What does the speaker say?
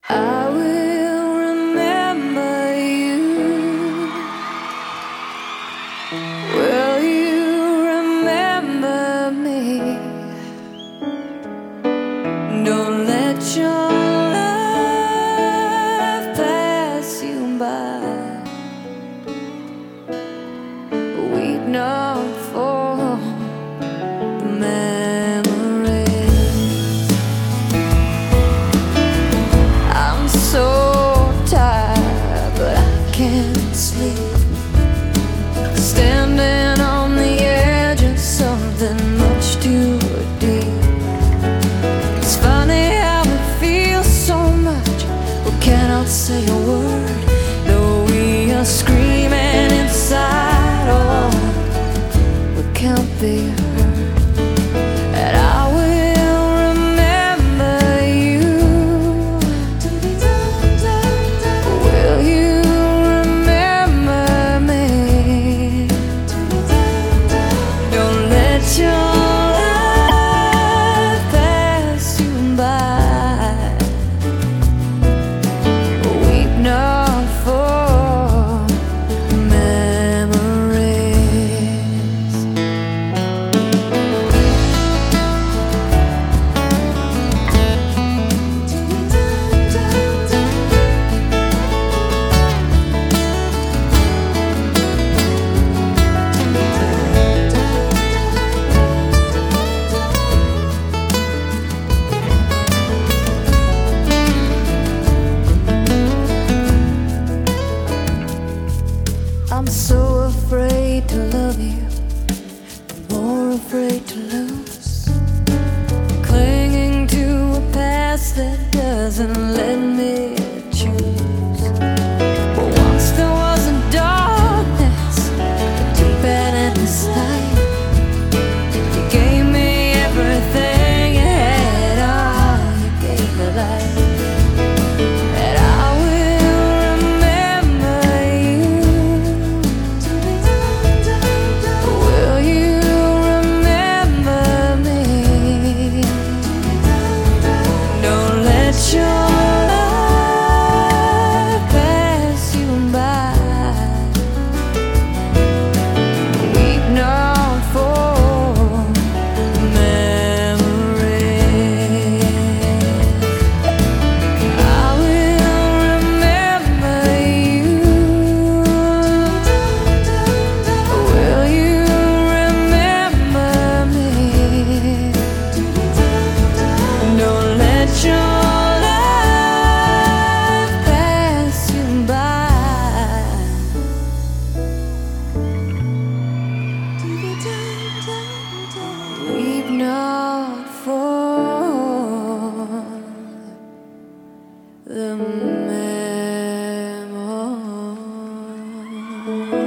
I will remember you. Will you remember me? Don't let your life pass you by. Weep not for the memories. I'm so tired, but I can't sleep. Standing on the edge of something much too deep. It's funny how it feels so much. We cannot say a word, though we are screaming inside. Oh, we can't be heard. And I will remember you. Will you remember me? Don't let your life pass you by. Weep not for memories. I'm so afraid to love you, more afraid to lose. Clinging to a past that doesn't let me choose. But once there was a darkness, a deep and endless night. You gave me everything you had, oh, you gave me life. And I will remember you. Will you remember me? Don't let your life pass you by. Weep not for memories. I will remember you. Will you remember me? Don't let your life pass you by. Weep not for the memory.